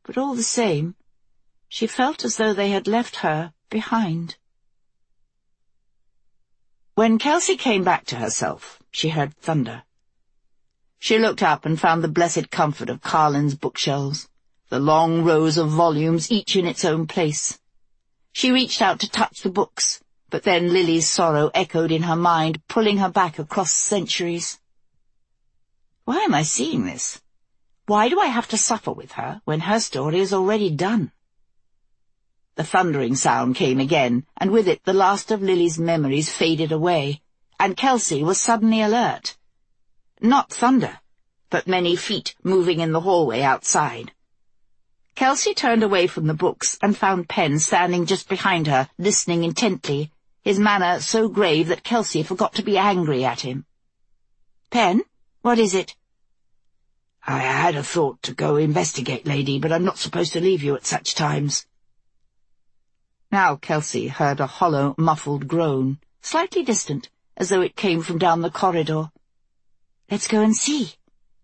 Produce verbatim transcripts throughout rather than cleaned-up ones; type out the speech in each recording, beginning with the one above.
but all the same, she felt as though they had left her behind. When Kelsey came back to herself, she heard thunder. She looked up and found the blessed comfort of Carlin's bookshelves, the long rows of volumes, each in its own place. She reached out to touch the books, but then Lily's sorrow echoed in her mind, pulling her back across centuries. Why am I seeing this? Why do I have to suffer with her when her story is already done? The thundering sound came again, and with it the last of Lily's memories faded away, and Kelsey was suddenly alert. Not thunder, but many feet moving in the hallway outside. Kelsey turned away from the books and found Penn standing just behind her, listening intently, his manner so grave that Kelsey forgot to be angry at him. "Penn, what is it?" "I had a thought to go investigate, lady, but I'm not supposed to leave you at such times." Now Kelsey heard a hollow, muffled groan, slightly distant, as though it came from down the corridor. "Let's go and see."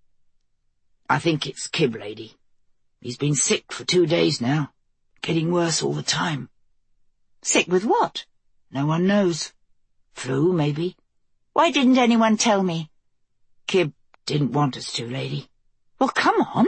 "I think it's Kib, lady. He's been sick for two days now, getting worse all the time." "Sick with what?" "No one knows. Flu, maybe." "Why didn't anyone tell me?" "Kib didn't want us to, lady." "Well, come on."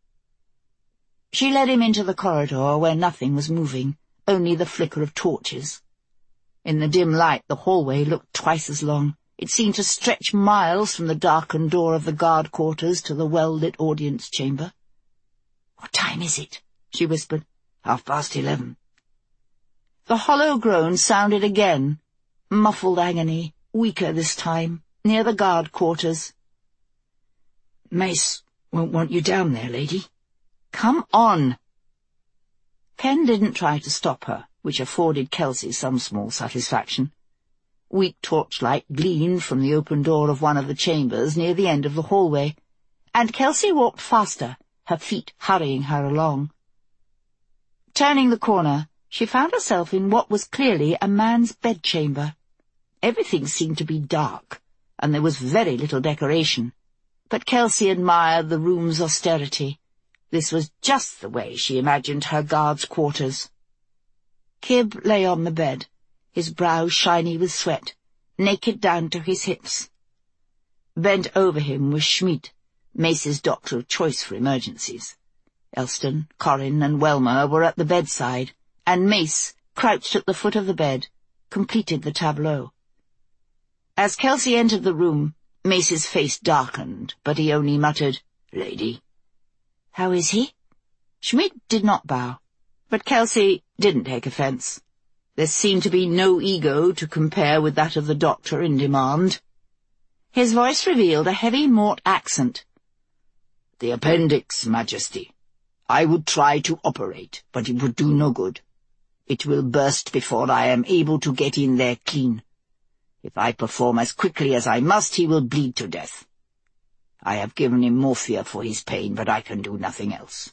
She led him into the corridor where nothing was moving, only the flicker of torches. In the dim light the hallway looked twice as long. It seemed to stretch miles from the darkened door of the guard quarters to the well-lit audience chamber. "What time is it?" she whispered. "Half past eleven." The hollow groan sounded again, muffled agony, weaker this time, near the guard quarters. "Mace won't want you down there, lady." "Come on." Penn didn't try to stop her, which afforded Kelsey some small satisfaction. Weak torchlight gleamed from the open door of one of the chambers near the end of the hallway, and Kelsey walked faster, her feet hurrying her along. Turning the corner, she found herself in what was clearly a man's bedchamber. Everything seemed to be dark, and there was very little decoration, but Kelsey admired the room's austerity. This was just the way she imagined her guards' quarters. Kib lay on the bed, his brow shiny with sweat, naked down to his hips. Bent over him was Schmidt, Mace's doctor of choice for emergencies. Elston, Corin, and Welmer were at the bedside, and Mace, crouched at the foot of the bed, completed the tableau. As Kelsey entered the room, Mace's face darkened, but he only muttered, "Lady." "How is he?" Schmidt did not bow, but Kelsey didn't take offence. There seemed to be no ego to compare with that of the doctor in demand. His voice revealed a heavy Mort accent. "The appendix, Majesty. I would try to operate, but it would do no good. It will burst before I am able to get in there clean. If I perform as quickly as I must, he will bleed to death. I have given him morphia for his pain, but I can do nothing else."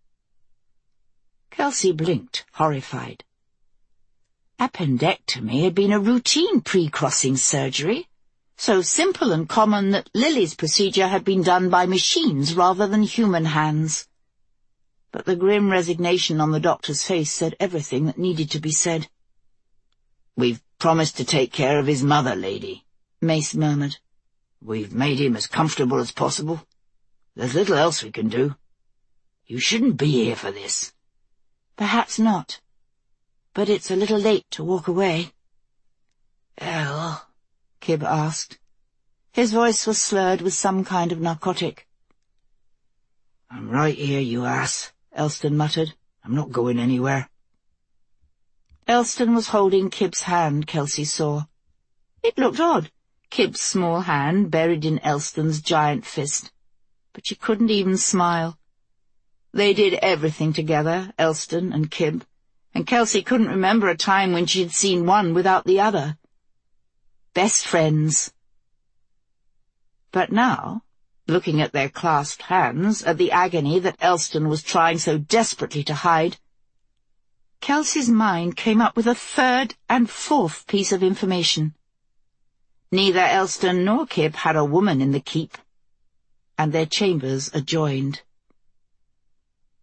Kelsey blinked, horrified. Appendectomy had been a routine pre-crossing surgery, so simple and common that Lily's procedure had been done by machines rather than human hands. But the grim resignation on the doctor's face said everything that needed to be said. "We've promised to take care of his mother, lady," Mace murmured. "We've made him as comfortable as possible. There's little else we can do. You shouldn't be here for this." "Perhaps not. But it's a little late to walk away." "Elle?" Kib asked. His voice was slurred with some kind of narcotic. "I'm right here, you ass," Elston muttered. "I'm not going anywhere." Elston was holding Kib's hand, Kelsey saw. It looked odd, Kib's small hand buried in Elston's giant fist. But she couldn't even smile. They did everything together, Elston and Kib, and Kelsey couldn't remember a time when she had seen one without the other. Best friends. But now, looking at their clasped hands, at the agony that Elston was trying so desperately to hide, Kelsey's mind came up with a third and fourth piece of information. Neither Elston nor Kib had a woman in the keep, and their chambers adjoined.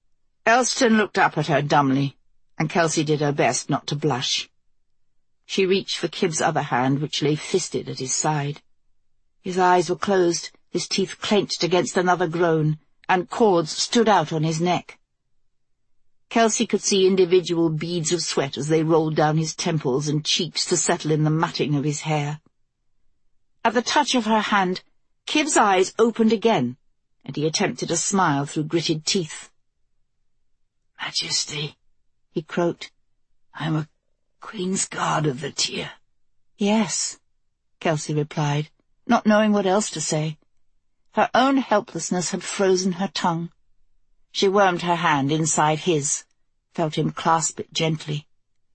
Elston looked up at her dumbly, and Kelsey did her best not to blush. She reached for Kib's other hand, which lay fisted at his side. His eyes were closed, his teeth clenched against another groan, and cords stood out on his neck. Kelsey could see individual beads of sweat as they rolled down his temples and cheeks to settle in the matting of his hair. At the touch of her hand, Kib's eyes opened again, and he attempted a smile through gritted teeth. "Majesty," he croaked, "I'm a Queen's Guard of the Tear." "Yes," Kelsey replied, not knowing what else to say. Her own helplessness had frozen her tongue. She wormed her hand inside his, felt him clasp it gently.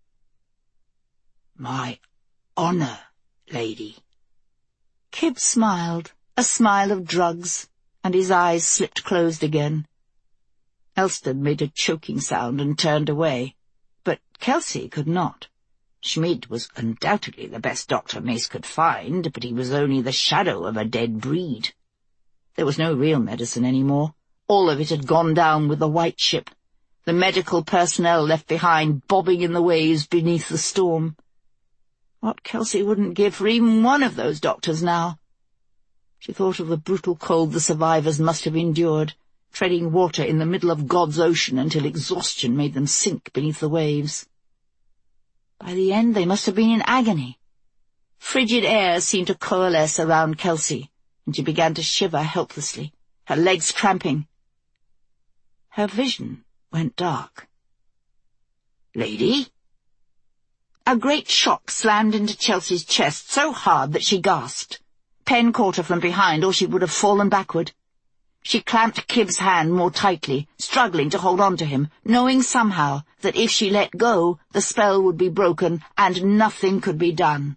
"My honour, lady." Kib smiled, a smile of drugs, and his eyes slipped closed again. Elston made a choking sound and turned away, but Kelsey could not. Schmid was undoubtedly the best doctor Mace could find, but he was only the shadow of a dead breed. There was no real medicine any more. All of it had gone down with the White Ship, the medical personnel left behind bobbing in the waves beneath the storm. What Kelsey wouldn't give for even one of those doctors now. She thought of the brutal cold the survivors must have endured, treading water in the middle of God's ocean until exhaustion made them sink beneath the waves. By the end they must have been in agony. Frigid air seemed to coalesce around Kelsey, and she began to shiver helplessly, her legs cramping. Her vision went dark. "Lady?" A great shock slammed into Chelsea's chest so hard that she gasped. Penn caught her from behind, or she would have fallen backward. She clamped Kib's hand more tightly, struggling to hold on to him, knowing somehow that if she let go, the spell would be broken and nothing could be done.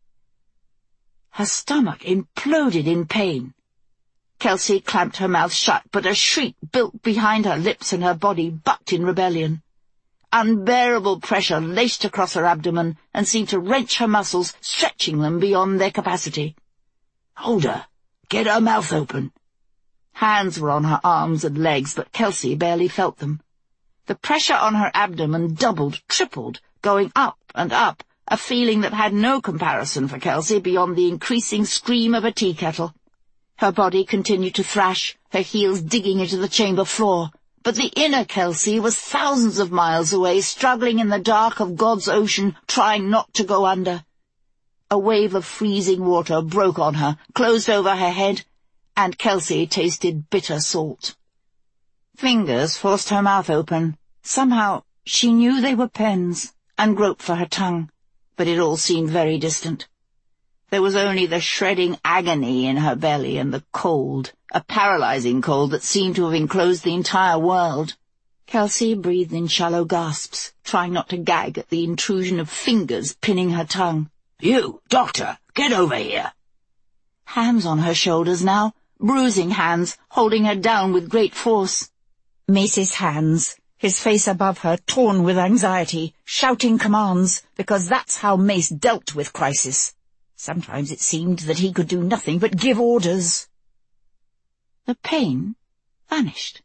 Her stomach imploded in pain. Kelsey clamped her mouth shut, but a shriek built behind her lips and her body bucked in rebellion. Unbearable pressure laced across her abdomen and seemed to wrench her muscles, stretching them beyond their capacity. "Hold her! Get her mouth open!" Hands were on her arms and legs, but Kelsey barely felt them. The pressure on her abdomen doubled, tripled, going up and up, a feeling that had no comparison for Kelsey beyond the increasing scream of a tea kettle. Her body continued to thrash, her heels digging into the chamber floor, but the inner Kelsey was thousands of miles away, struggling in the dark of God's ocean, trying not to go under. A wave of freezing water broke on her, closed over her head, and Kelsey tasted bitter salt. Fingers forced her mouth open. Somehow she knew they were Penn's, and groped for her tongue, but it all seemed very distant. There was only the shredding agony in her belly and the cold, a paralyzing cold that seemed to have enclosed the entire world. Kelsey breathed in shallow gasps, trying not to gag at the intrusion of fingers pinning her tongue. "You, doctor, get over here!" Hands on her shoulders now, bruising hands, holding her down with great force. Mace's hands, his face above her, torn with anxiety, shouting commands, because that's how Mace dealt with crisis. Sometimes it seemed that he could do nothing but give orders. The pain vanished.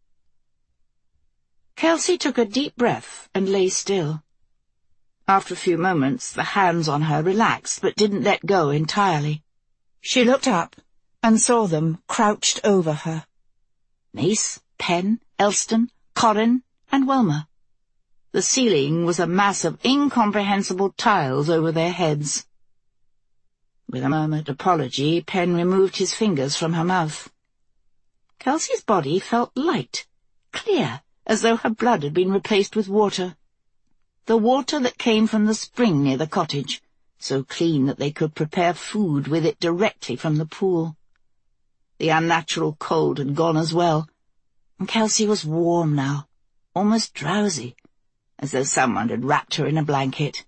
Kelsey took a deep breath and lay still. After a few moments, the hands on her relaxed, but didn't let go entirely. She looked up and saw them crouched over her. Mace, Penn, Elston, Corrin, and Wilmer. The ceiling was a mass of incomprehensible tiles over their heads. With a murmured apology, Penn removed his fingers from her mouth. Kelsey's body felt light, clear, as though her blood had been replaced with water. The water that came from the spring near the cottage, so clean that they could prepare food with it directly from the pool. The unnatural cold had gone as well, and Kelsey was warm now, almost drowsy, as though someone had wrapped her in a blanket.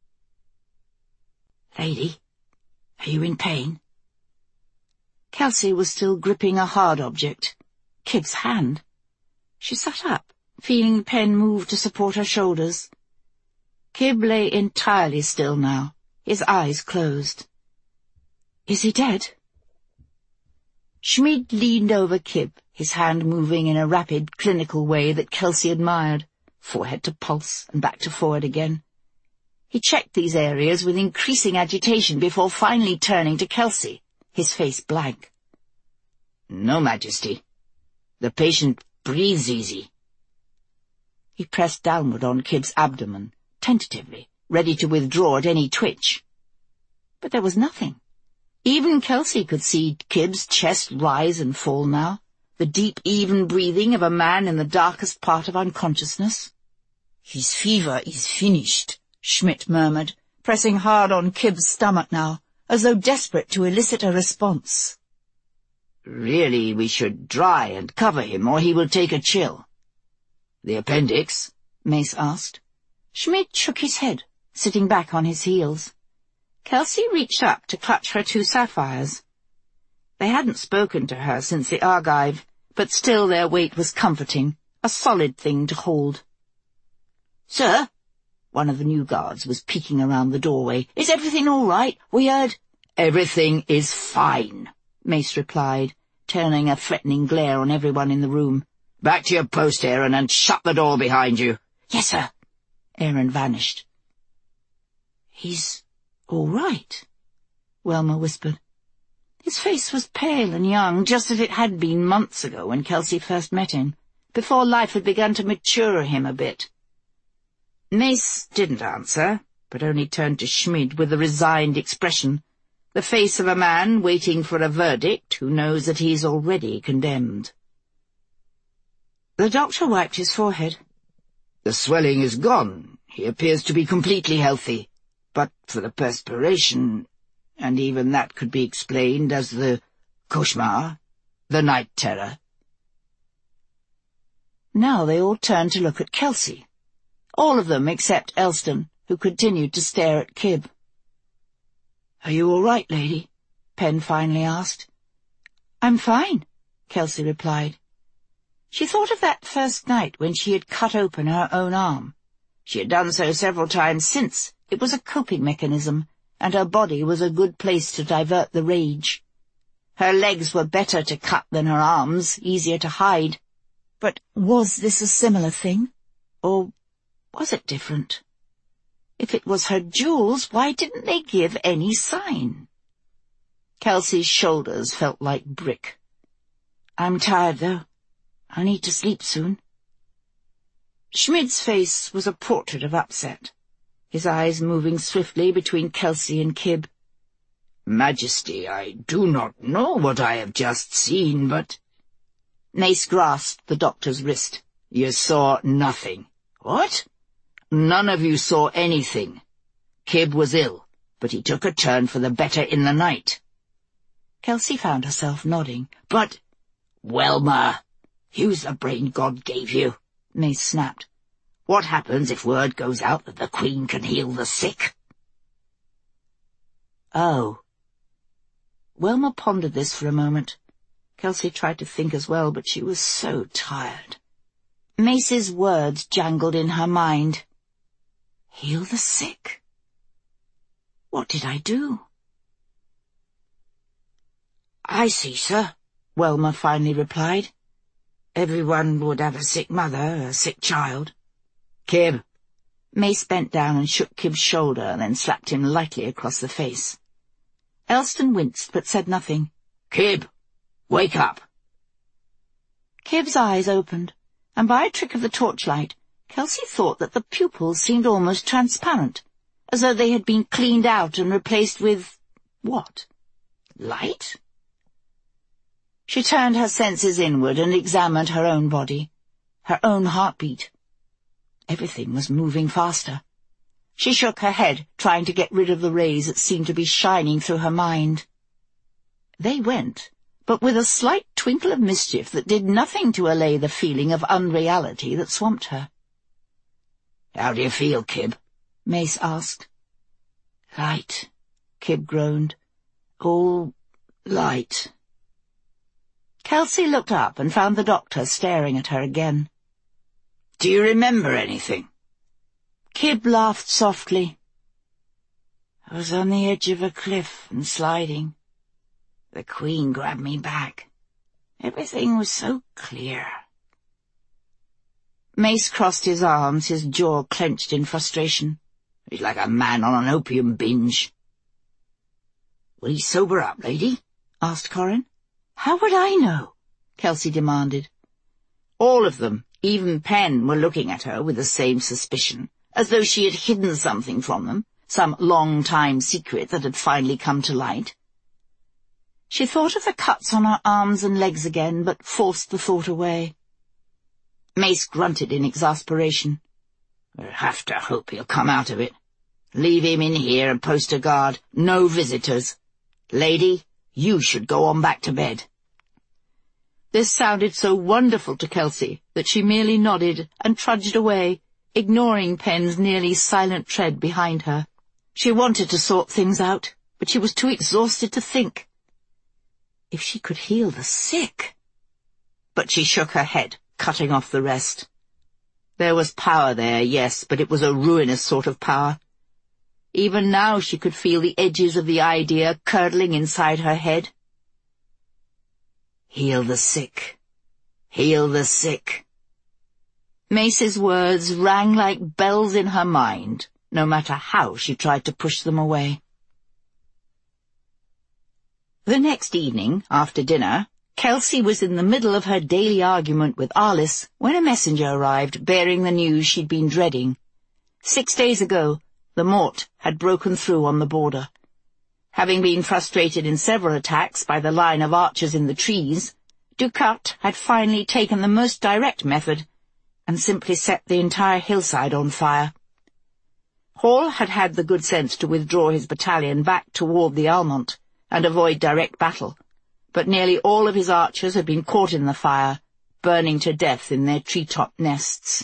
"Lady, are you in pain?" Kelsey was still gripping a hard object, Kib's hand. She sat up, feeling Penn move to support her shoulders. Kib lay entirely still now, his eyes closed. "Is he dead?" Schmid leaned over Kib, his hand moving in a rapid, clinical way that Kelsey admired, forehead to pulse and back to forehead again. He checked these areas with increasing agitation before finally turning to Kelsey, his face blank. "No, Majesty. The patient breathes easy." He pressed downward on Kib's abdomen, tentatively, ready to withdraw at any twitch. But there was nothing. Even Kelsey could see Kib's chest rise and fall now, the deep, even breathing of a man in the darkest part of unconsciousness. "His fever is finished," Schmidt murmured, pressing hard on Kib's stomach now, as though desperate to elicit a response. "Really, we should dry and cover him, or he will take a chill." "The appendix?" Mace asked. Schmidt shook his head, sitting back on his heels. Kelsey reached up to clutch her two sapphires. They hadn't spoken to her since the Argive, but still their weight was comforting, a solid thing to hold. "Sir?" One of the new guards was peeking around the doorway. "Is everything all right? We heard—" "Everything is fine," Mace replied, turning a threatening glare on everyone in the room. "Back to your post, Aaron, and shut the door behind you." "Yes, sir." Aaron vanished. "He's all right," Welmer whispered. His face was pale and young, just as it had been months ago when Kelsey first met him, before life had begun to mature him a bit. Mace didn't answer, but only turned to Schmid with a resigned expression, the face of a man waiting for a verdict who knows that he's already condemned. The doctor wiped his forehead. "The swelling is gone. He appears to be completely healthy. But for the perspiration, and even that could be explained as the cauchemar, the night terror." Now they all turned to look at Kelsey. All of them except Elston, who continued to stare at Kib. "Are you all right, lady?" Penn finally asked. "I'm fine," Kelsey replied. She thought of that first night when she had cut open her own arm. She had done so several times since. It was a coping mechanism, and her body was a good place to divert the rage. Her legs were better to cut than her arms, easier to hide. But was this a similar thing? Or was it different? If it was her jewels, why didn't they give any sign? Kelsey's shoulders felt like brick. "I'm tired, though. I need to sleep soon." Schmid's face was a portrait of upset, his eyes moving swiftly between Kelsey and Kib. "Majesty, I do not know what I have just seen, but—" Mace grasped the doctor's wrist. "You saw nothing." "What?" "None of you saw anything. Kib was ill, but he took a turn for the better in the night." Kelsey found herself nodding. "But—" "Welmer, use the brain God gave you," Mace snapped. "What happens if word goes out that the Queen can heal the sick?" "Oh." Welmer pondered this for a moment. Kelsey tried to think as well, but she was so tired. Mace's words jangled in her mind. Heal the sick? What did I do? "I see, sir," Welmer finally replied. "Everyone would have a sick mother, a sick child." "Kib." Mace bent down and shook Kib's shoulder, then slapped him lightly across the face. Elston winced, but said nothing. "Kib, wake up." Kib's eyes opened, and by a trick of the torchlight, Kelsey thought that the pupils seemed almost transparent, as though they had been cleaned out and replaced with— what? Light? She turned her senses inward and examined her own body, her own heartbeat. Everything was moving faster. She shook her head, trying to get rid of the rays that seemed to be shining through her mind. They went, but with a slight twinkle of mischief that did nothing to allay the feeling of unreality that swamped her. "How do you feel, Kib?" Mace asked. "Light," Kib groaned. "All light." Kelsey looked up and found the doctor staring at her again. "Do you remember anything?" Kib laughed softly. "I was on the edge of a cliff and sliding. The Queen grabbed me back. Everything was so clear. Mace crossed his arms, his jaw clenched in frustration. He's like a man on an opium binge. "Will he sober up, lady?" asked Corrin. "How would I know?" Kelsey demanded. All of them, even Pen, were looking at her with the same suspicion, as though she had hidden something from them, some long-time secret that had finally come to light. She thought of the cuts on her arms and legs again, but forced the thought away. Mace grunted in exasperation. "We'll have to hope he'll come out of it. Leave him in here and post a guard. No visitors. Lady, you should go on back to bed." This sounded so wonderful to Kelsey that she merely nodded and trudged away, ignoring Pen's nearly silent tread behind her. She wanted to sort things out, but she was too exhausted to think. If she could heal the sick... But she shook her head, cutting off the rest. There was power there, yes, but it was a ruinous sort of power. Even now she could feel the edges of the idea curdling inside her head. Heal the sick. Heal the sick. Mace's words rang like bells in her mind, no matter how she tried to push them away. The next evening, after dinner, Kelsey was in the middle of her daily argument with Arliss when a messenger arrived bearing the news she'd been dreading. Six days ago, the Mort had broken through on the border. Having been frustrated in several attacks by the line of archers in the trees, Dukat had finally taken the most direct method and simply set the entire hillside on fire. Hall had had the good sense to withdraw his battalion back toward the Almont and avoid direct battle, but nearly all of his archers had been caught in the fire, burning to death in their treetop nests.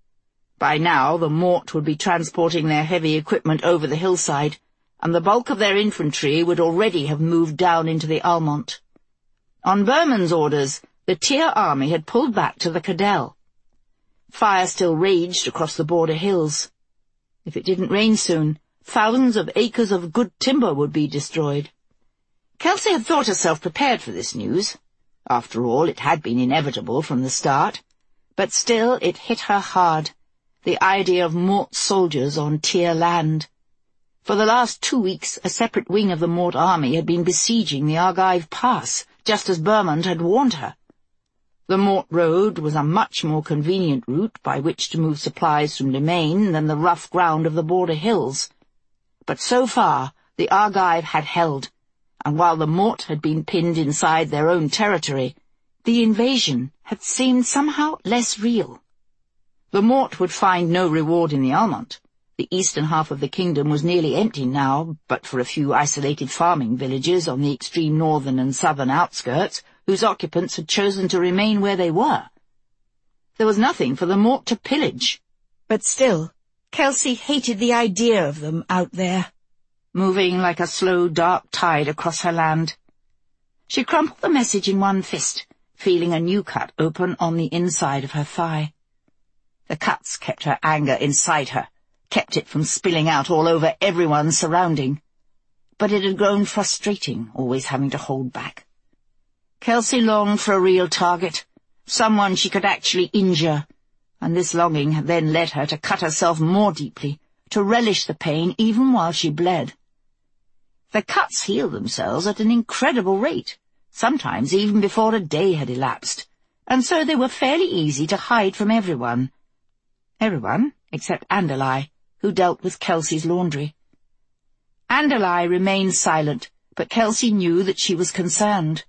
By now the Mort would be transporting their heavy equipment over the hillside, and the bulk of their infantry would already have moved down into the Almont. On Berman's orders, the Tyr army had pulled back to the Cadell. Fire still raged across the border hills. If it didn't rain soon, thousands of acres of good timber would be destroyed. Kelsey had thought herself prepared for this news. After all, it had been inevitable from the start. But still it hit her hard, the idea of Mort soldiers on Tyr land. For the last two weeks, a separate wing of the Mort army had been besieging the Argive Pass, just as Bermond had warned her. The Mort Road was a much more convenient route by which to move supplies from Domain than the rough ground of the border hills. But so far, the Argive had held, and while the Mort had been pinned inside their own territory, the invasion had seemed somehow less real. The Mort would find no reward in the Almont. The eastern half of the kingdom was nearly empty now, but for a few isolated farming villages on the extreme northern and southern outskirts, whose occupants had chosen to remain where they were. There was nothing for the Mort to pillage. But still, Kelsey hated the idea of them out there, moving like a slow, dark tide across her land. She crumpled the message in one fist, feeling a new cut open on the inside of her thigh. The cuts kept her anger inside her, kept it from spilling out all over everyone surrounding. But it had grown frustrating, always having to hold back. Kelsey longed for a real target, someone she could actually injure, and this longing had then led her to cut herself more deeply, to relish the pain even while she bled. The cuts healed themselves at an incredible rate, sometimes even before a day had elapsed, and so they were fairly easy to hide from everyone. Everyone except Andalai, who dealt with Kelsey's laundry. Andalai remained silent, but Kelsey knew that she was concerned.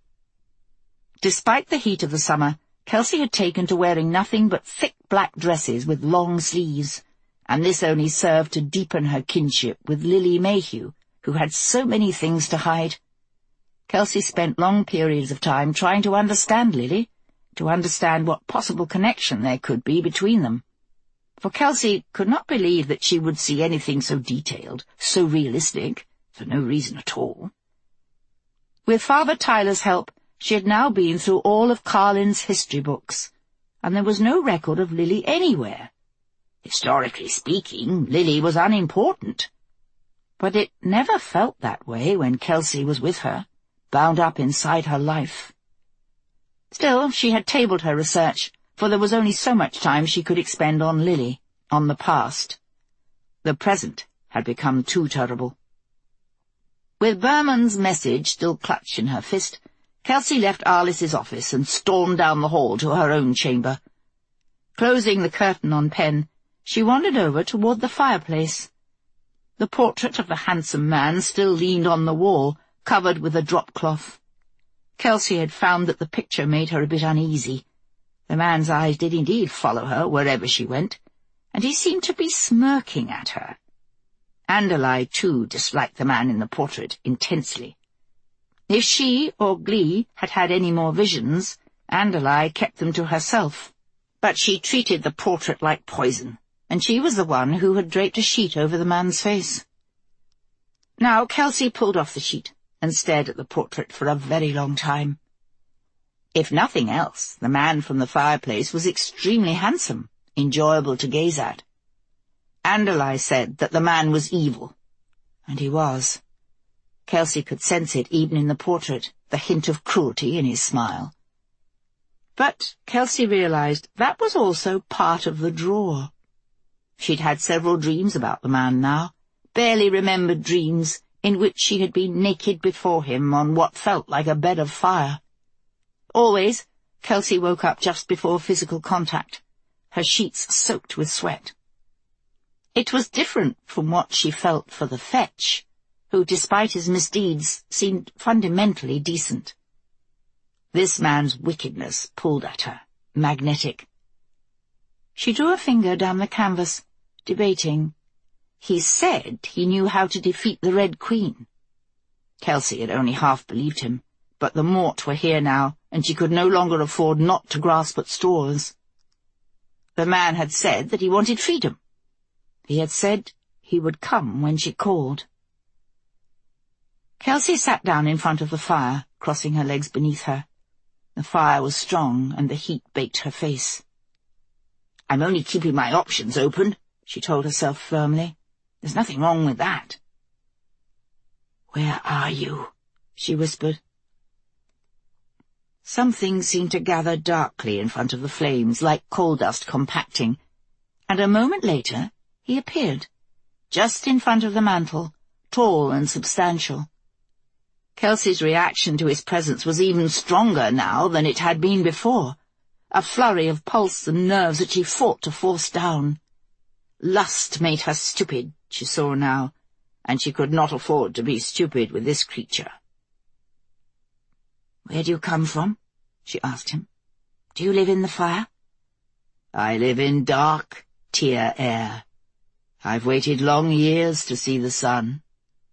Despite the heat of the summer, Kelsey had taken to wearing nothing but thick black dresses with long sleeves, and this only served to deepen her kinship with Lily Mayhew, who had so many things to hide. Kelsey spent long periods of time trying to understand Lily, to understand what possible connection there could be between them. For Kelsey could not believe that she would see anything so detailed, so realistic, for no reason at all. With Father Tyler's help, she had now been through all of Carlin's history books, and there was no record of Lily anywhere. Historically speaking, Lily was unimportant. But it never felt that way when Kelsey was with her, bound up inside her life. Still, she had tabled her research, for there was only so much time she could expend on Lily, on the past. The present had become too terrible. With Berman's message still clutched in her fist, Kelsey left Alice's office and stormed down the hall to her own chamber. Closing the curtain on Pen, she wandered over toward the fireplace. The portrait of the handsome man still leaned on the wall, covered with a drop-cloth. Kelsey had found that the picture made her a bit uneasy. The man's eyes did indeed follow her wherever she went, and he seemed to be smirking at her. Anderlei, too, disliked the man in the portrait intensely. If she or Glee had had any more visions, Anderlei kept them to herself. But she treated the portrait like poison, and she was the one who had draped a sheet over the man's face. Now Kelsey pulled off the sheet and stared at the portrait for a very long time. If nothing else, the man from the fireplace was extremely handsome, enjoyable to gaze at. Anderlei said that the man was evil, and he was. Kelsey could sense it even in the portrait, the hint of cruelty in his smile. But Kelsey realized that was also part of the draw. She'd had several dreams about the man now, barely remembered dreams in which she had been naked before him on what felt like a bed of fire. Always, Kelsey woke up just before physical contact, her sheets soaked with sweat. It was different from what she felt for the fetch, who, despite his misdeeds, seemed fundamentally decent. This man's wickedness pulled at her, magnetic. She drew a finger down the canvas, debating. He said he knew how to defeat the Red Queen. Kelsey had only half believed him, but the Mort were here now, and she could no longer afford not to grasp at straws. The man had said that he wanted freedom. He had said he would come when she called. Kelsey sat down in front of the fire, crossing her legs beneath her. The fire was strong, and the heat baked her face. "I'm only keeping my options open," she told herself firmly. "There's nothing wrong with that." "Where are you?" she whispered. Something seemed to gather darkly in front of the flames, like coal dust compacting, and a moment later he appeared, just in front of the mantel, tall and substantial. Kelsey's reaction to his presence was even stronger now than it had been before, a flurry of pulse and nerves that she fought to force down. Lust made her stupid, she saw now, and she could not afford to be stupid with this creature. "Where do you come from?" she asked him. "Do you live in the fire?" "I live in dark, Tia air. I've waited long years to see the sun."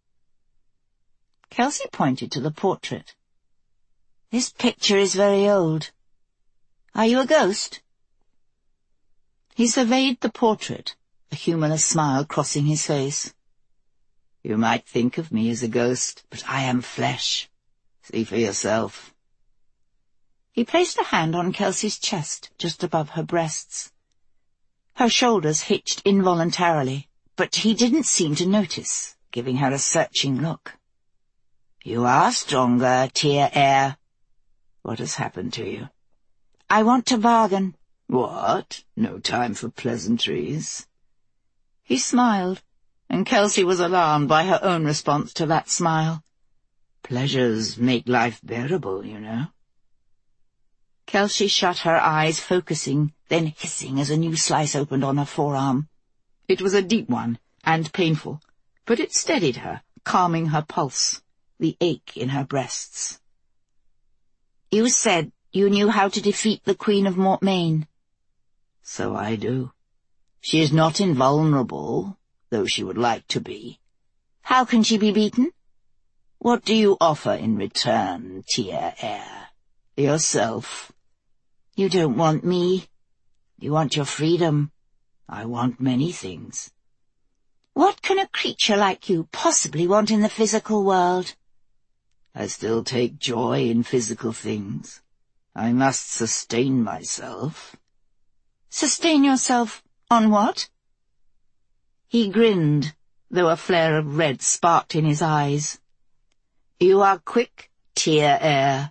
Kelsey pointed to the portrait. "This picture is very old. Are you a ghost?" He surveyed the portrait, a humorless smile crossing his face. "You might think of me as a ghost, but I am flesh. See for yourself." He placed a hand on Kelsey's chest, just above her breasts. Her shoulders hitched involuntarily, but he didn't seem to notice, giving her a searching look. "You are stronger, Tia air. What has happened to you?" "I want to bargain." "What? No time for pleasantries." He smiled, and Kelsey was alarmed by her own response to that smile. "Pleasures make life bearable, you know." Kelsey shut her eyes, focusing, then hissing as a new slice opened on her forearm. It was a deep one, and painful, but it steadied her, calming her pulse, the ache in her breasts. "You said you knew how to defeat the Queen of Mortmain." "So I do. She is not invulnerable, though she would like to be." "How can she be beaten?" "What do you offer in return, Tia air?" "Yourself." "You don't want me. You want your freedom." "I want many things." "What can a creature like you possibly want in the physical world?" "I still take joy in physical things. I must sustain myself." "Sustain yourself on what?" He grinned, though a flare of red sparked in his eyes. "You are quick, Tia air.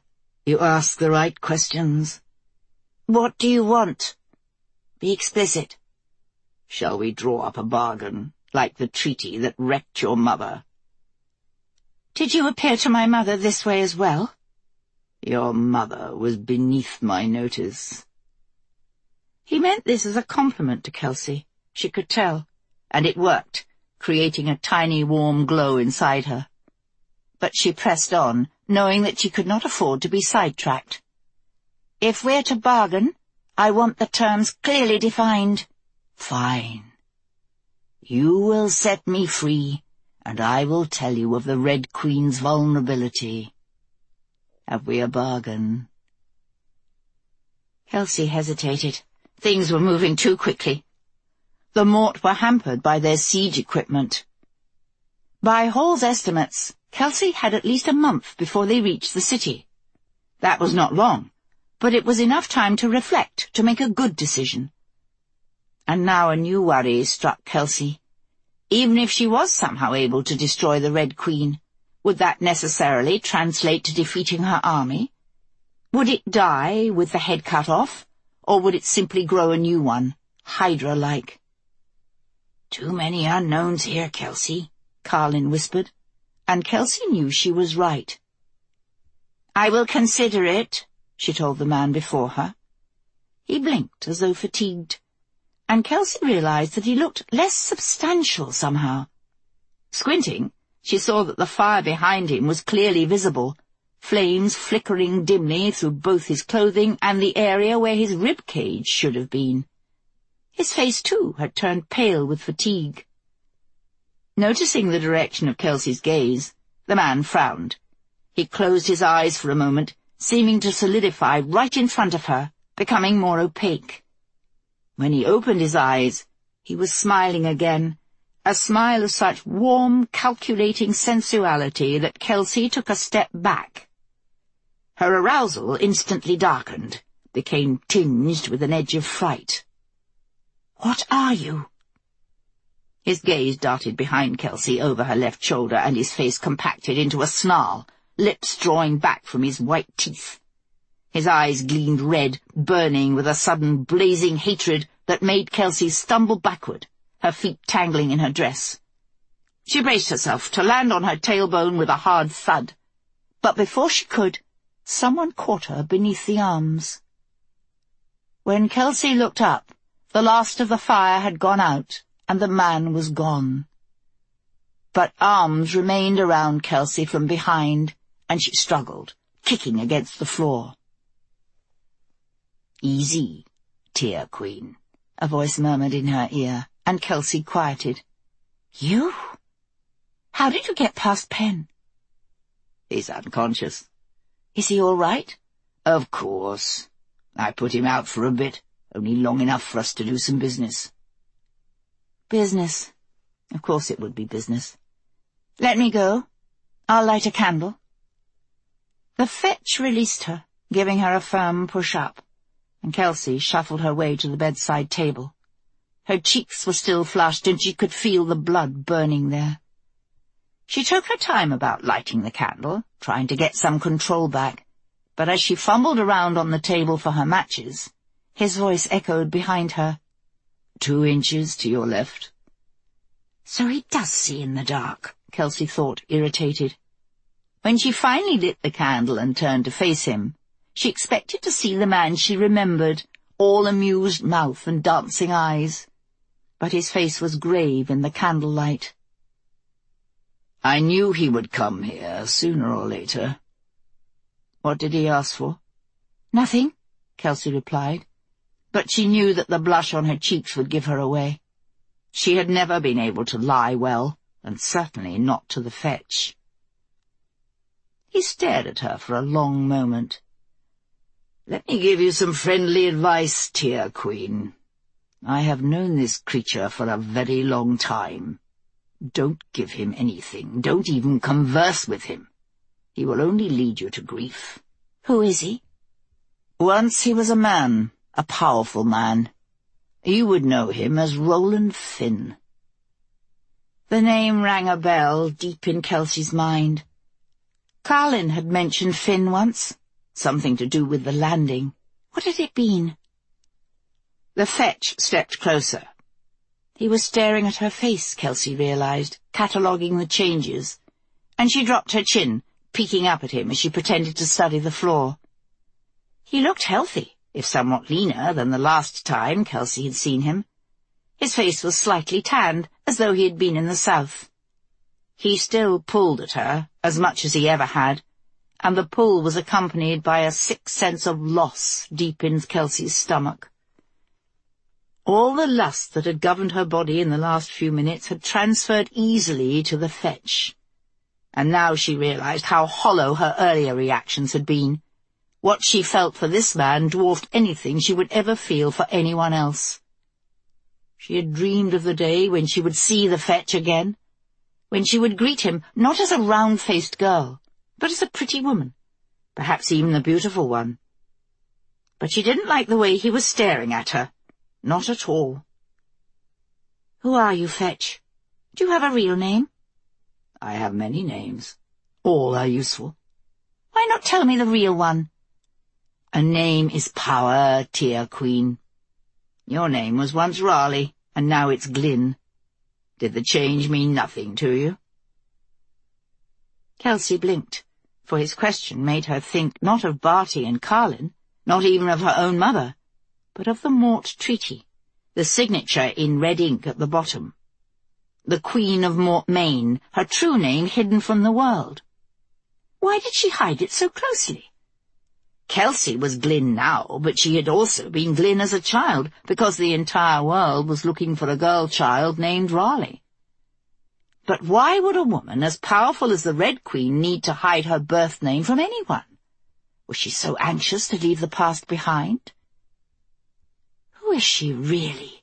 You ask the right questions. What do you want? Be explicit. Shall we draw up a bargain, like the treaty that wrecked your mother? Did you appear to my mother this way as well? Your mother was beneath my notice. He meant this as a compliment to Kelsey, she could tell, and it worked, creating a tiny warm glow inside her. But she pressed on, knowing that she could not afford to be sidetracked. If we're to bargain, I want the terms clearly defined. Fine. You will set me free, and I will tell you of the Red Queen's vulnerability. Have we a bargain? Kelsey hesitated. Things were moving too quickly. The Mort were hampered by their siege equipment. By Hall's estimates, Kelsey had at least a month before they reached the city. That was not long, but it was enough time to reflect, to make a good decision. And now a new worry struck Kelsey. Even if she was somehow able to destroy the Red Queen, would that necessarily translate to defeating her army? Would it die with the head cut off, or would it simply grow a new one, Hydra-like? Too many unknowns here, Kelsey, Carlin whispered, and Kelsey knew she was right. I will consider it, she told the man before her. He blinked as though fatigued, and Kelsey realized that he looked less substantial somehow. Squinting, she saw that the fire behind him was clearly visible, flames flickering dimly through both his clothing and the area where his rib cage should have been. His face, too, had turned pale with fatigue. Noticing the direction of Kelsey's gaze, the man frowned. He closed his eyes for a moment, seeming to solidify right in front of her, becoming more opaque. When he opened his eyes, he was smiling again, a smile of such warm, calculating sensuality that Kelsey took a step back. Her arousal instantly darkened, became tinged with an edge of fright. What are you? His gaze darted behind Kelsey over her left shoulder, and his face compacted into a snarl, lips drawing back from his white teeth. His eyes gleamed red, burning with a sudden blazing hatred that made Kelsey stumble backward, her feet tangling in her dress. She braced herself to land on her tailbone with a hard thud, but before she could, someone caught her beneath the arms. When Kelsey looked up, the last of the fire had gone out, and the man was gone. But arms remained around Kelsey from behind, and she struggled, kicking against the floor. Easy, Tear Queen, a voice murmured in her ear, and Kelsey quieted. You? How did you get past Penn? He's unconscious. Is he all right? Of course. I put him out for a bit, only long enough for us to do some business. Business. Of course it would be business. Let me go. I'll light a candle. The fetch released her, giving her a firm push-up, and Kelsey shuffled her way to the bedside table. Her cheeks were still flushed, and she could feel the blood burning there. She took her time about lighting the candle, trying to get some control back, but as she fumbled around on the table for her matches, his voice echoed behind her. Two inches to your left. So he does see in the dark, Kelsey thought, irritated. When she finally lit the candle and turned to face him, she expected to see the man she remembered, all amused mouth and dancing eyes. But his face was grave in the candlelight. I knew he would come here, sooner or later. What did he ask for? Nothing, Kelsey replied, but she knew that the blush on her cheeks would give her away. She had never been able to lie well, and certainly not to the fetch. He stared at her for a long moment. Let me give you some friendly advice, Tear Queen. I have known this creature for a very long time. Don't give him anything. Don't even converse with him. He will only lead you to grief. Who is he? Once he was a man, a powerful man. You would know him as Roland Finn. The name rang a bell deep in Kelsey's mind. Carlin had mentioned Finn once. Something to do with the landing. What had it been? The fetch stepped closer. He was staring at her face, Kelsey realized, cataloguing the changes, and she dropped her chin, peeking up at him as she pretended to study the floor. He looked healthy, if somewhat leaner than the last time Kelsey had seen him. His face was slightly tanned, as though he had been in the south. He still pulled at her, as much as he ever had, and the pull was accompanied by a sick sense of loss deep in Kelsey's stomach. All the lust that had governed her body in the last few minutes had transferred easily to the fetch. And now she realized how hollow her earlier reactions had been. What she felt for this man dwarfed anything she would ever feel for anyone else. She had dreamed of the day when she would see the fetch again, when she would greet him not as a round-faced girl, but as a pretty woman, perhaps even a beautiful one. But she didn't like the way he was staring at her. Not at all. "Who are you, Fetch? Do you have a real name?" "I have many names. All are useful." "Why not tell me the real one?" "A name is power, Tear Queen. Your name was once Raleigh, and now it's Glynn. Did the change mean nothing to you?" Kelsey blinked, for his question made her think not of Barty and Carlin, not even of her own mother, but of the Mort Treaty, the signature in red ink at the bottom. The Queen of Mortmain, her true name hidden from the world. Why did she hide it so closely? Kelsey was Glynn now, but she had also been Glynn as a child, because the entire world was looking for a girl-child named Raleigh. But why would a woman as powerful as the Red Queen need to hide her birth name from anyone? Was she so anxious to leave the past behind? Who is she really?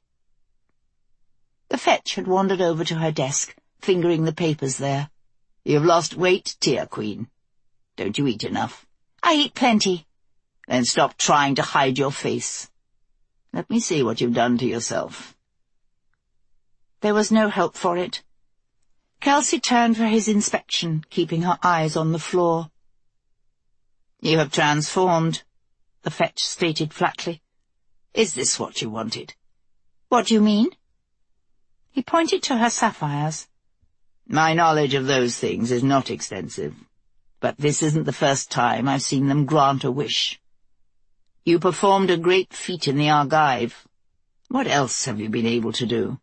The fetch had wandered over to her desk, fingering the papers there. "You've lost weight, Tear Queen. Don't you eat enough?" "I eat plenty." "Then stop trying to hide your face. Let me see what you've done to yourself." There was no help for it. Kelsey turned for his inspection, keeping her eyes on the floor. "You have transformed," the fetch stated flatly. "Is this what you wanted?" "What do you mean?" He pointed to her sapphires. "My knowledge of those things is not extensive, but this isn't the first time I've seen them grant a wish. You performed a great feat in the Argive. What else have you been able to do?"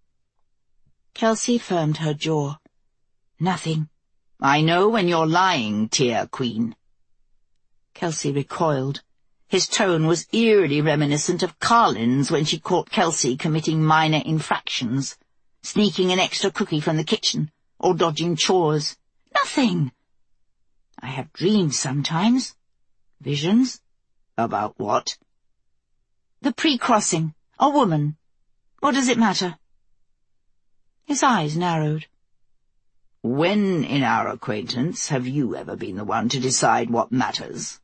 Kelsey firmed her jaw. "Nothing." "I know when you're lying, Tear Queen." Kelsey recoiled. His tone was eerily reminiscent of Carlin's when she caught Kelsey committing minor infractions, sneaking an extra cookie from the kitchen, or dodging chores. "Nothing." "I have dreams sometimes. Visions." "About what?" "The pre-crossing. A woman. What does it matter?" His eyes narrowed. "When in our acquaintance have you ever been the one to decide what matters?"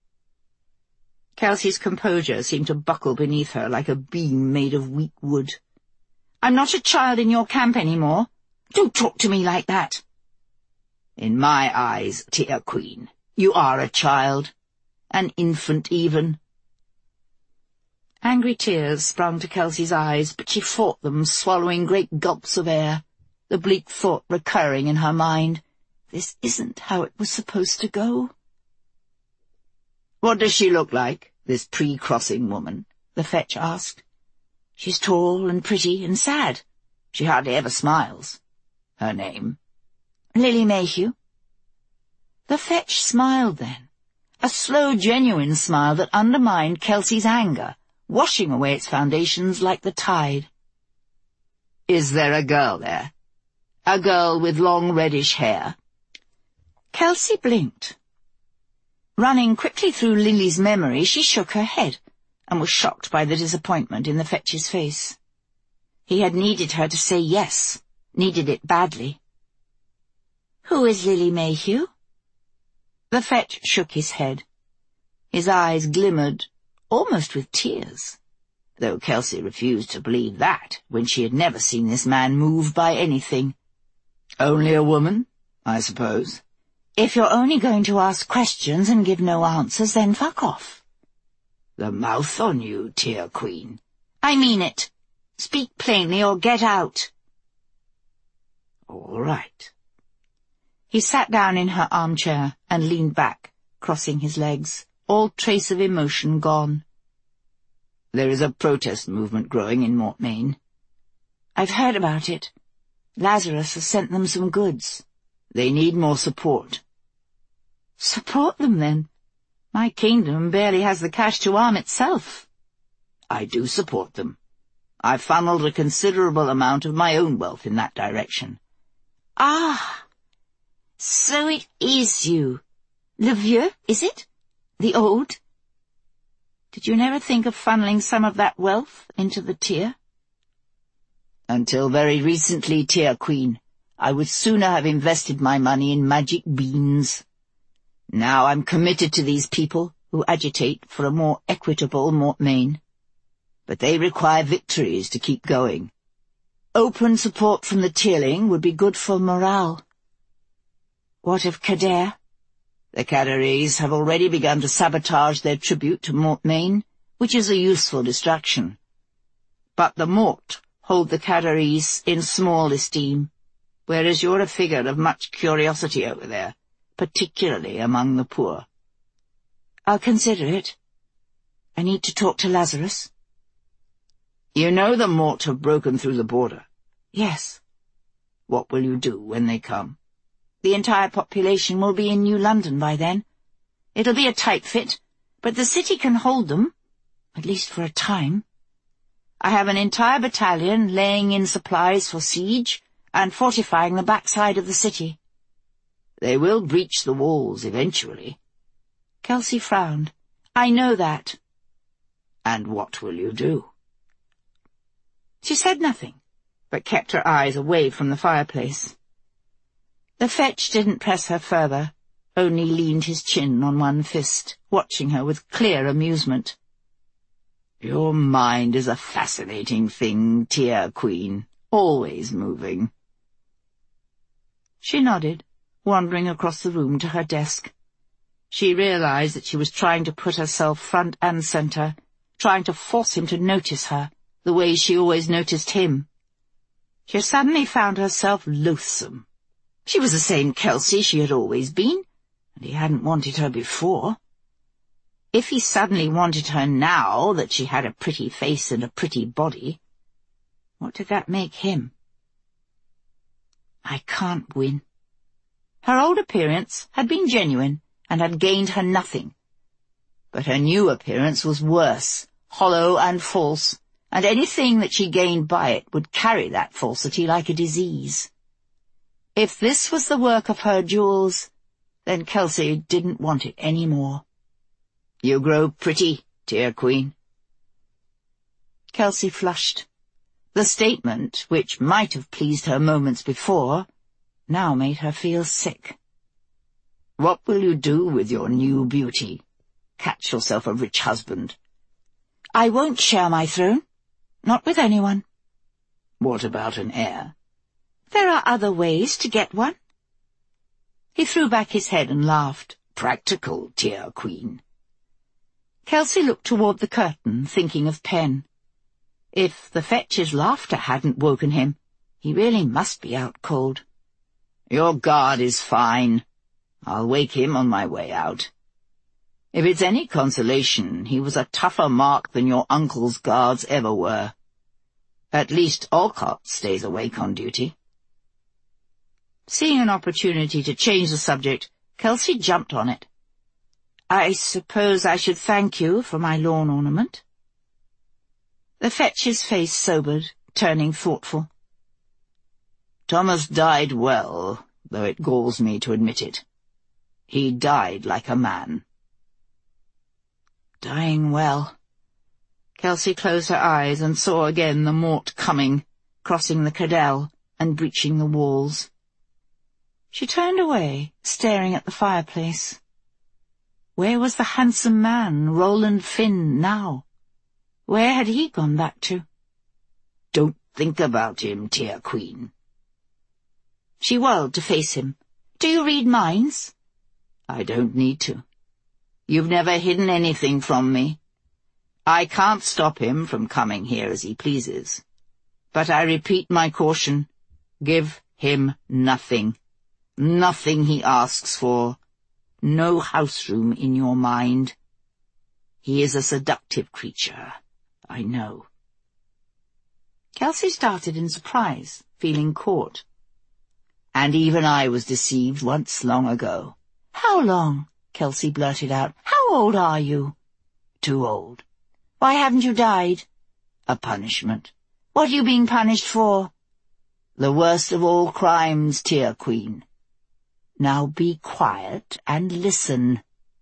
Kelsey's composure seemed to buckle beneath her like a beam made of weak wood. "I'm not a child in your camp anymore. Don't talk to me like that." "In my eyes, Tear Queen, you are a child. An infant, even." Angry tears sprung to Kelsey's eyes, but she fought them, swallowing great gulps of air, the bleak thought recurring in her mind. This isn't how it was supposed to go. "What does she look like, this pre-crossing woman?" the fetch asked. "She's tall and pretty and sad. She hardly ever smiles." "Her name?" "Lily Mayhew." The fetch smiled then, a slow, genuine smile that undermined Kelsey's anger, washing away its foundations like the tide. "Is there a girl there? A girl with long reddish hair?" Kelsey blinked. Running quickly through Lily's memory, she shook her head, and was shocked by the disappointment in the fetch's face. He had needed her to say yes, needed it badly. "Who is Lily Mayhew?" The fetch shook his head. His eyes glimmered, almost with tears, though Kelsey refused to believe that when she had never seen this man moved by anything. "Only a woman, I suppose?" If you're only going to ask questions and give no answers, then fuck off. The mouth on you, Tear Queen. I mean it. Speak plainly or get out. All right. He sat down in her armchair and leaned back, crossing his legs, all trace of emotion gone. There is a protest movement growing in Mortmain. I've heard about it. Lazarus has sent them some goods. They need more support. Support them, then. My kingdom barely has the cash to arm itself. I do support them. I've funneled a considerable amount of my own wealth in that direction. Ah, so it is you. Le Vieux, is it? The old? Did you never think of funneling some of that wealth into the Tear? Until very recently, Tear Queen, I would sooner have invested my money in magic beans. Now I'm committed to these people who agitate for a more equitable Mortmain. But they require victories to keep going. Open support from the Tearling would be good for morale. What of Kader? The Cadaries have already begun to sabotage their tribute to Mortmain, which is a useful distraction. But the Mort hold the Cadaries in small esteem, whereas you're a figure of much curiosity over there, particularly among the poor. I'll consider it. I need to talk to Lazarus. You know the Mort have broken through the border? Yes. What will you do when they come? The entire population will be in New London by then. It'll be a tight fit, but the city can hold them, at least for a time. I have an entire battalion laying in supplies for siege and fortifying the backside of the city. They will breach the walls eventually. Kelsey frowned. I know that. And what will you do? She said nothing, but kept her eyes away from the fireplace. The fetch didn't press her further, only leaned his chin on one fist, watching her with clear amusement. Your mind is a fascinating thing, Tear Queen, always moving. She nodded, wandering across the room to her desk. She realized that she was trying to put herself front and center, trying to force him to notice her, the way she always noticed him. She suddenly found herself loathsome. She was the same Kelsey she had always been, and he hadn't wanted her before. If he suddenly wanted her now that she had a pretty face and a pretty body, what did that make him? I can't win. Her old appearance had been genuine and had gained her nothing. But her new appearance was worse, hollow and false, and anything that she gained by it would carry that falsity like a disease. If this was the work of her jewels, then Kelsey didn't want it any more. You grow pretty, Tear Queen. Kelsey flushed. The statement, which might have pleased her moments before, now made her feel sick. What will you do with your new beauty? Catch yourself a rich husband. I won't share my throne. Not with anyone. What about an heir? There are other ways to get one. He threw back his head and laughed. Practical, Tear Queen. Kelsey looked toward the curtain, thinking of Pen. If the fetch's laughter hadn't woken him, he really must be out cold. Your guard is fine. I'll wake him on my way out. If it's any consolation, he was a tougher mark than your uncle's guards ever were. At least Olcott stays awake on duty. Seeing an opportunity to change the subject, Kelsey jumped on it. I suppose I should thank you for my lawn ornament. The fetch's face sobered, turning thoughtful. Thomas died well, though it galls me to admit it. He died like a man. Dying well. Kelsey closed her eyes and saw again the Mort coming, crossing the Cadell and breaching the walls. She turned away, staring at the fireplace. Where was the handsome man, Roland Finn, now? Where had he gone back to? Don't think about him, Tear Queen. She whirled to face him. Do you read minds? I don't need to. You've never hidden anything from me. I can't stop him from coming here as he pleases. But I repeat my caution. Give him nothing. Nothing he asks for. No house room in your mind. He is a seductive creature, I know. Kelsey started in surprise, feeling caught. And even I was deceived once long ago. How long? Kelsey blurted out. How old are you? Too old. Why haven't you died? A punishment. What are you being punished for? The worst of all crimes, Tear Queen. Now be quiet and listen.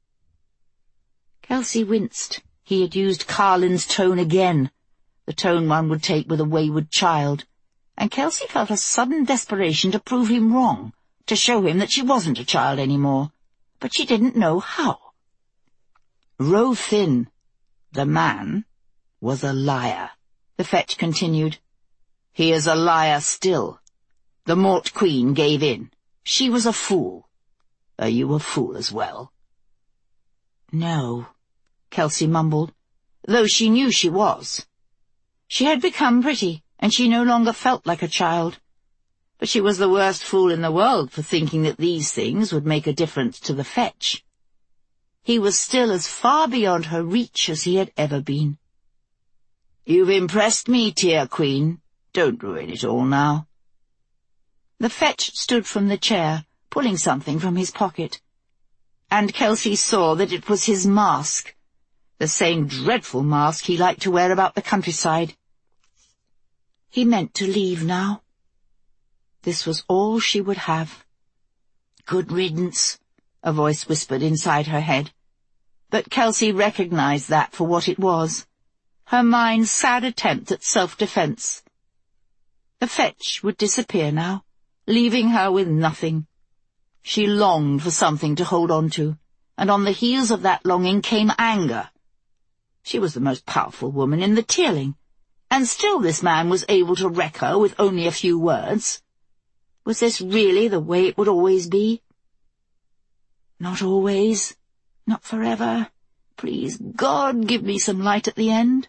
Kelsey winced. He had used Carlin's tone again, the tone one would take with a wayward child, and Kelsey felt a sudden desperation to prove him wrong, to show him that she wasn't a child anymore, but she didn't know how. Ro Finn, the man, was a liar, the fetch continued. He is a liar still. The Mort Queen gave in. She was a fool. Are you a fool as well? No, Kelsey mumbled, though she knew she was. She had become pretty, and she no longer felt like a child. But she was the worst fool in the world for thinking that these things would make a difference to the fetch. He was still as far beyond her reach as he had ever been. You've impressed me, Tear Queen. Don't ruin it all now. The fetch stood from the chair, pulling something from his pocket, and Kelsey saw that it was his mask, the same dreadful mask he liked to wear about the countryside. He meant to leave now. This was all she would have. Good riddance, a voice whispered inside her head. But Kelsey recognized that for what it was, her mind's sad attempt at self-defense. The fetch would disappear now, leaving her with nothing. She longed for something to hold on to, and on the heels of that longing came anger. She was the most powerful woman in the Tearling, and still this man was able to wreck her with only a few words. Was this really the way it would always be? Not always. Not forever. Please, God, give me some light at the end.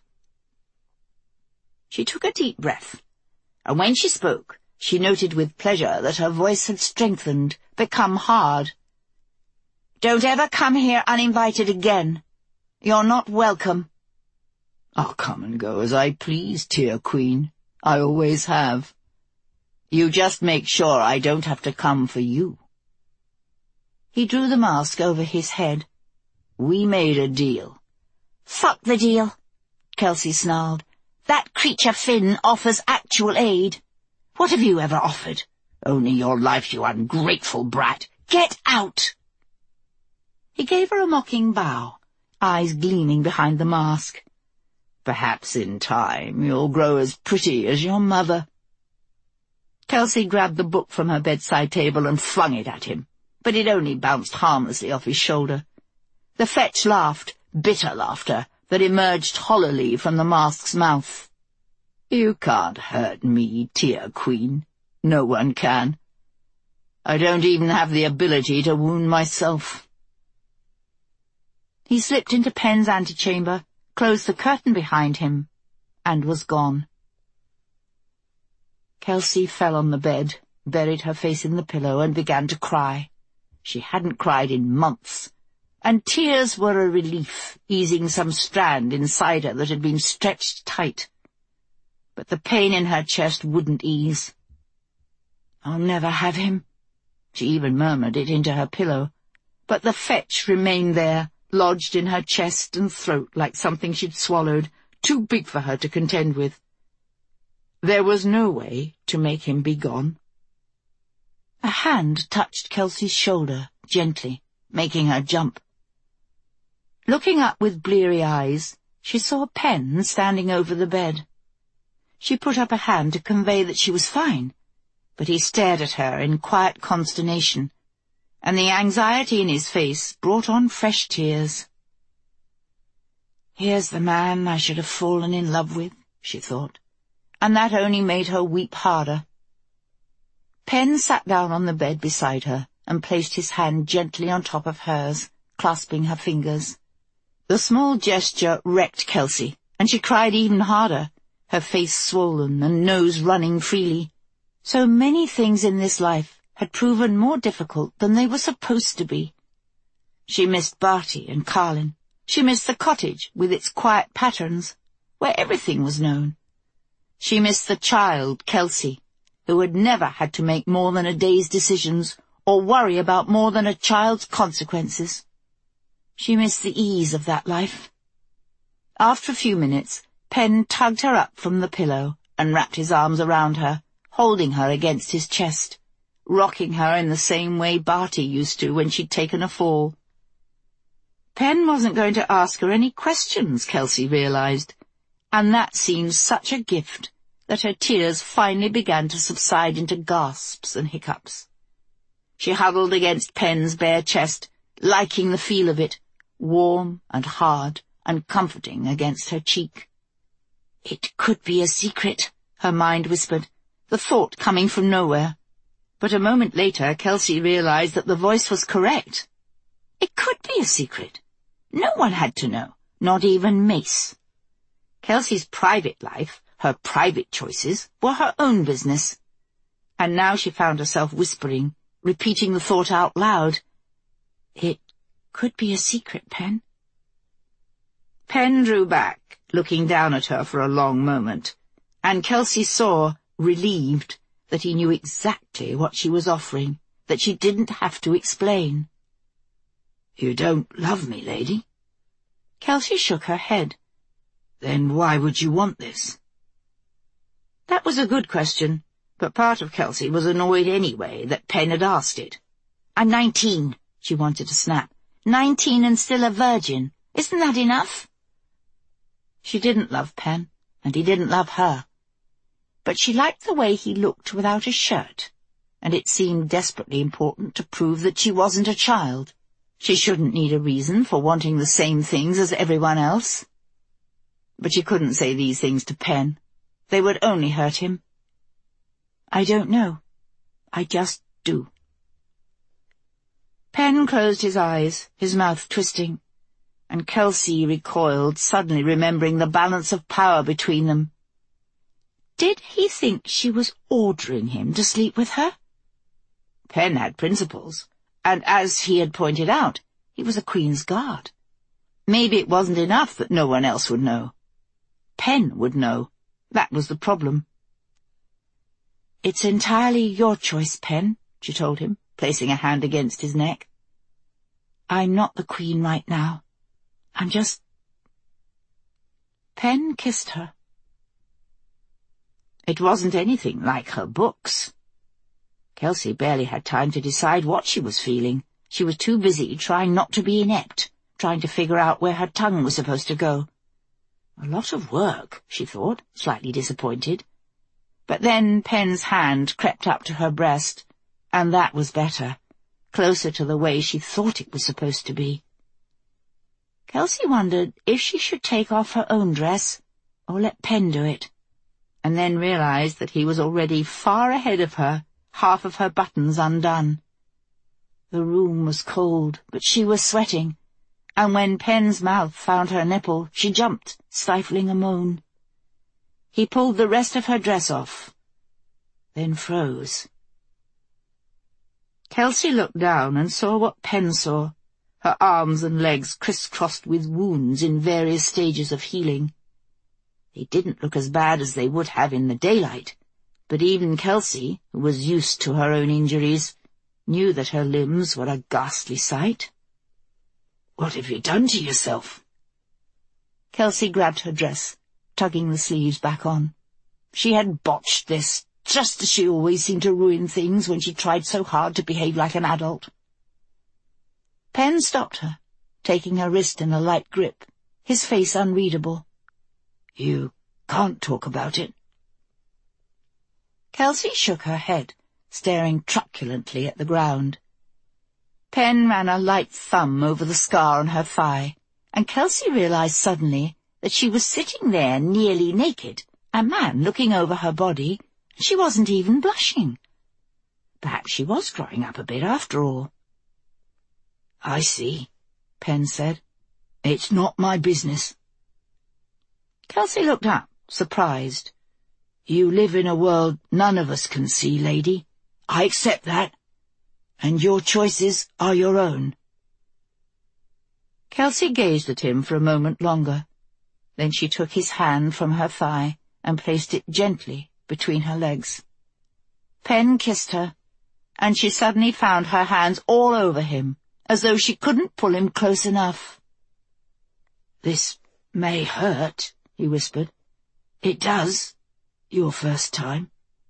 She took a deep breath, and when she spoke, she noted with pleasure that her voice had strengthened, become hard. Don't ever come here uninvited again. You're not welcome. I'll come and go as I please, Tear Queen. I always have. You just make sure I don't have to come for you. He drew the mask over his head. We made a deal. Fuck the deal, Kelsey snarled. That creature Finn offers actual aid. What have you ever offered? Only your life, you ungrateful brat. Get out! He gave her a mocking bow, eyes gleaming behind the mask. Perhaps in time you'll grow as pretty as your mother. Kelsey grabbed the book from her bedside table and flung it at him, but it only bounced harmlessly off his shoulder. The fetch laughed, bitter laughter, that emerged hollowly from the mask's mouth. You can't hurt me, Tear Queen. No one can. I don't even have the ability to wound myself. He slipped into Penn's antechamber, closed the curtain behind him, and was gone. Kelsey fell on the bed, buried her face in the pillow, and began to cry. She hadn't cried in months, and tears were a relief, easing some strand inside her that had been stretched tight. But the pain in her chest wouldn't ease. I'll never have him. She even murmured it into her pillow, but the fetch remained there, lodged in her chest and throat like something she'd swallowed, too big for her to contend with. There was no way to make him be gone. A hand touched Kelsey's shoulder, gently, making her jump. Looking up with bleary eyes, she saw Penn standing over the bed. She put up a hand to convey that she was fine, but he stared at her in quiet consternation, and the anxiety in his face brought on fresh tears. Here's the man I should have fallen in love with, she thought, and that only made her weep harder. Penn sat down on the bed beside her and placed his hand gently on top of hers, clasping her fingers. The small gesture wrecked Kelsey, and she cried even harder, her face swollen and nose running freely. So many things in this life had proven more difficult than they were supposed to be. She missed Barty and Carlin. She missed the cottage with its quiet patterns, where everything was known. She missed the child, Kelsey, who had never had to make more than a day's decisions or worry about more than a child's consequences. She missed the ease of that life. After a few minutes, Penn tugged her up from the pillow and wrapped his arms around her, holding her against his chest, rocking her in the same way Barty used to when she'd taken a fall. Penn wasn't going to ask her any questions, Kelsey realized, and that seemed such a gift that her tears finally began to subside into gasps and hiccups. She huddled against Penn's bare chest, liking the feel of it, warm and hard and comforting against her cheek. It could be a secret, her mind whispered, the thought coming from nowhere. But a moment later, Kelsey realized that the voice was correct. It could be a secret. No one had to know, not even Mace. Kelsey's private life, her private choices, were her own business. And now she found herself whispering, repeating the thought out loud. It could be a secret, Penn. Penn drew back, looking down at her for a long moment, and Kelsey saw, relieved, that he knew exactly what she was offering, that she didn't have to explain. You don't love me, lady? Kelsey shook her head. Then why would you want this? That was a good question, but part of Kelsey was annoyed anyway that Penn had asked it. I'm nineteen, she wanted to snap. Nineteen and still a virgin. Isn't that enough? She didn't love Penn, and he didn't love her. But she liked the way he looked without a shirt, and it seemed desperately important to prove that she wasn't a child. She shouldn't need a reason for wanting the same things as everyone else. But she couldn't say these things to Penn. They would only hurt him. I don't know. I just do. Penn closed his eyes, his mouth twisting, and Kelsey recoiled, suddenly remembering the balance of power between them. Did he think she was ordering him to sleep with her? Penn had principles, and as he had pointed out, he was a Queen's Guard. Maybe it wasn't enough that no one else would know. Penn would know. That was the problem. It's entirely your choice, Penn, she told him, placing a hand against his neck. I'm not the Queen right now. I'm just... Penn kissed her. It wasn't anything like her books. Kelsey barely had time to decide what she was feeling. She was too busy trying not to be inept, trying to figure out where her tongue was supposed to go. A lot of work, she thought, slightly disappointed. But then Penn's hand crept up to her breast, and that was better, closer to the way she thought it was supposed to be. Kelsey wondered if she should take off her own dress, or let Penn do it, and then realized that he was already far ahead of her, half of her buttons undone. The room was cold, but she was sweating, and when Penn's mouth found her nipple, she jumped, stifling a moan. He pulled the rest of her dress off, then froze. Kelsey looked down and saw what Penn saw, her arms and legs crisscrossed with wounds in various stages of healing. They didn't look as bad as they would have in the daylight, but even Kelsey, who was used to her own injuries, knew that her limbs were a ghastly sight. What have you done to yourself? Kelsey grabbed her dress, tugging the sleeves back on. She had botched this, just as she always seemed to ruin things when she tried so hard to behave like an adult. Penn stopped her, taking her wrist in a light grip, his face unreadable. You can't talk about it. Kelsey shook her head, staring truculently at the ground. Penn ran a light thumb over the scar on her thigh, and Kelsey realized suddenly that she was sitting there nearly naked, a man looking over her body, and she wasn't even blushing. Perhaps she was growing up a bit after all. "I see," Penn said. "It's not my business." Kelsey looked up, surprised. "You live in a world none of us can see, lady. I accept that. And your choices are your own." Kelsey gazed at him for a moment longer. Then she took his hand from her thigh and placed it gently between her legs. Penn kissed her, and she suddenly found her hands all over him, as though she couldn't pull him close enough. "This may hurt," he whispered. "It does, your first time."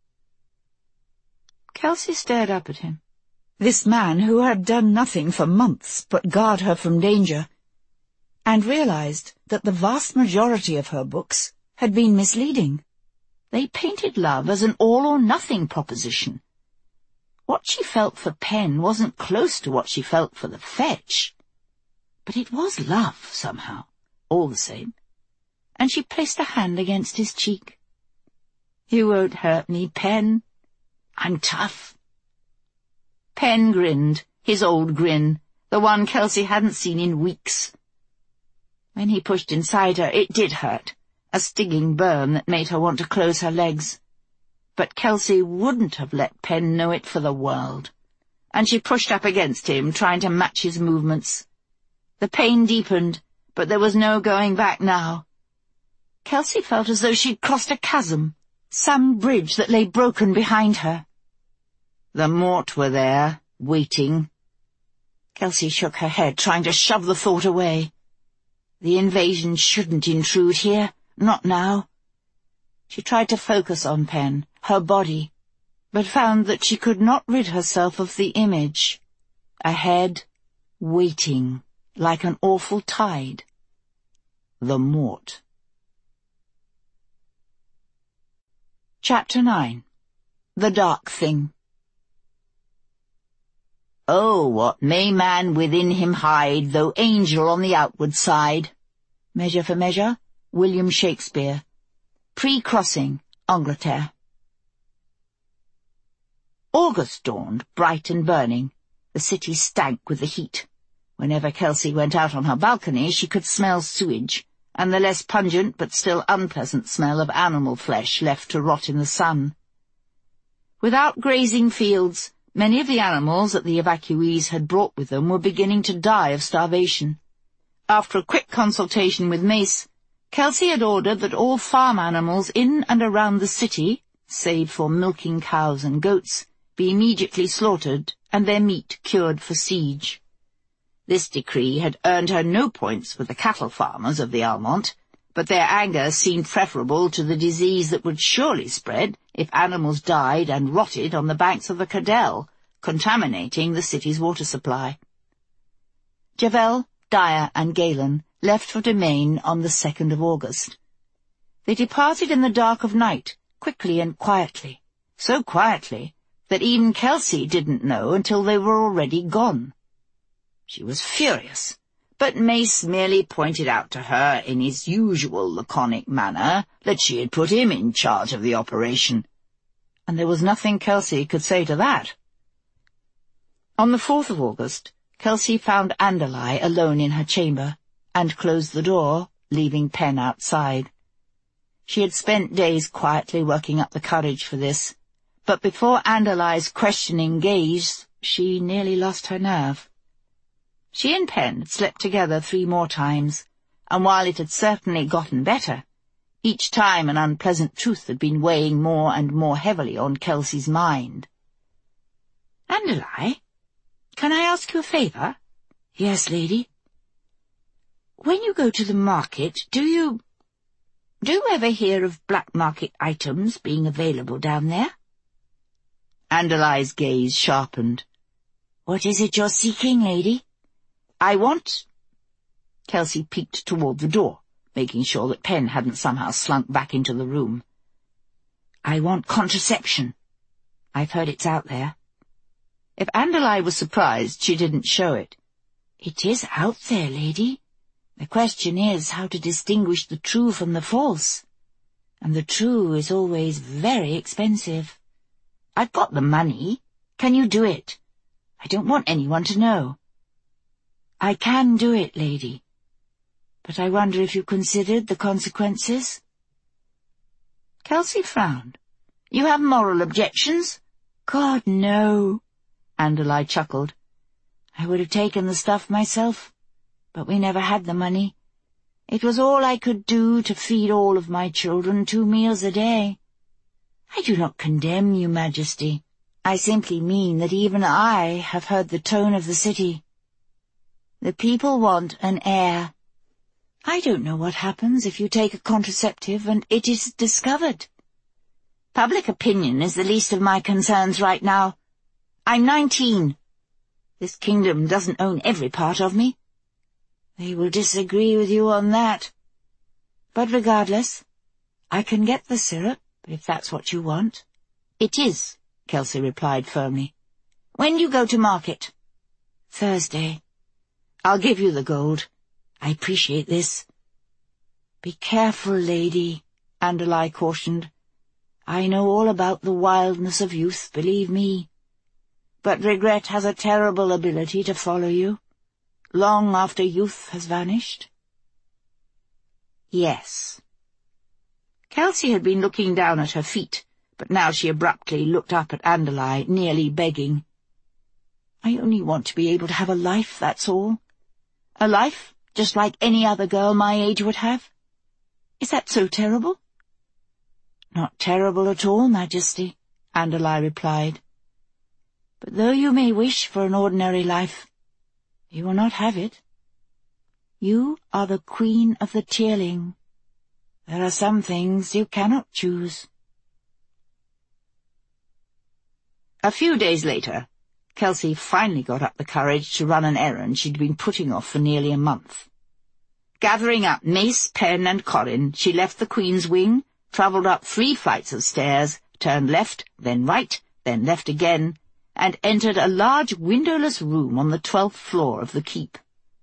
Kelsey stared up at him. This man who had done nothing for months but guard her from danger, and realized that the vast majority of her books had been misleading. They painted love as an all-or-nothing proposition. What she felt for Penn wasn't close to what she felt for the fetch, but it was love, somehow, all the same, and she placed a hand against his cheek. "You won't hurt me, Penn. I'm tough." Penn grinned, his old grin, the one Kelsey hadn't seen in weeks. When he pushed inside her, it did hurt, a stinging burn that made her want to close her legs. But Kelsey wouldn't have let Penn know it for the world, and she pushed up against him, trying to match his movements. The pain deepened, but there was no going back now. Kelsey felt as though she'd crossed a chasm, some bridge that lay broken behind her. The Mort were there, waiting. Kelsey shook her head, trying to shove the thought away. The invasion shouldn't intrude here, not now. She tried to focus on Penn, her body, but found that she could not rid herself of the image. A head, waiting, like an awful tide. The Mort. Chapter nine. The Dark Thing. "Oh, what may man within him hide, though angel on the outward side." Measure for Measure, William Shakespeare. Pre-crossing, Angleterre. August dawned, bright and burning. The city stank with the heat. Whenever Kelsey went out on her balcony, she could smell sewage, and the less pungent but still unpleasant smell of animal flesh left to rot in the sun. Without grazing fields, many of the animals that the evacuees had brought with them were beginning to die of starvation. After a quick consultation with Mace, Kelsey had ordered that all farm animals in and around the city, save for milking cows and goats, be immediately slaughtered and their meat cured for siege. This decree had earned her no points with the cattle farmers of the Almont, but their anger seemed preferable to the disease that would surely spread if animals died and rotted on the banks of the Cadell, contaminating the city's water supply. Javel, Dyer, and Galen left for Domain on the second of August. They departed in the dark of night, quickly and quietly, so quietly that even Kelsey didn't know until they were already gone. She was furious, but Mace merely pointed out to her in his usual laconic manner that she had put him in charge of the operation, and there was nothing Kelsey could say to that. On the fourth of August, Kelsey found Anderlei alone in her chamber, and closed the door, leaving Penn outside. She had spent days quietly working up the courage for this, but before Anderlei's questioning gaze, she nearly lost her nerve. She and Penn had slept together three more times, and while it had certainly gotten better, each time an unpleasant truth had been weighing more and more heavily on Kelsey's mind. "Anderlei, can I ask you a favour?" "Yes, lady." "When you go to the market, do you... do you ever hear of black market items being available down there?" Anderlei's gaze sharpened. "What is it you're seeking, lady?" "I want—" Kelsey peeked toward the door, making sure that Penn hadn't somehow slunk back into the room. "I want contraception. I've heard it's out there." If Anderlei was surprised, she didn't show it. "It is out there, lady. The question is how to distinguish the true from the false. And the true is always very expensive. I've got the money. Can you do it? I don't want anyone to know." "I can do it, lady. But I wonder if you considered the consequences?" Kelsey frowned. "You have moral objections?" "God, no," Anderlei chuckled. "I would have taken the stuff myself, but we never had the money. It was all I could do to feed all of my children two meals a day. I do not condemn you, Majesty. I simply mean that even I have heard the tone of the city. The people want an heir. I don't know what happens if you take a contraceptive and it is discovered. Public opinion is the least of my concerns right now. I'm nineteen. This kingdom doesn't own every part of me. They will disagree with you on that. But regardless, I can get the syrup, if that's what you want." "It is," Kelsey replied firmly. "When do you go to market?" "Thursday." "I'll give you the gold. I appreciate this." "Be careful, lady," Anderlei cautioned. "I know all about the wildness of youth, believe me. But regret has a terrible ability to follow you, long after youth has vanished." "Yes." Kelsey had been looking down at her feet, but now she abruptly looked up at Anderlei, nearly begging. "I only want to be able to have a life, that's all. A life just like any other girl my age would have. Is that so terrible?" "Not terrible at all, Majesty," Anderlei replied. "But though you may wish for an ordinary life, you will not have it. You are the Queen of the Tearling. There are some things you cannot choose." A few days later, Kelsey finally got up the courage to run an errand she'd been putting off for nearly a month. Gathering up mace, pen, and Corin, she left the Queen's wing, travelled up three flights of stairs, turned left, then right, then left again, and entered a large windowless room on the twelfth floor of the keep.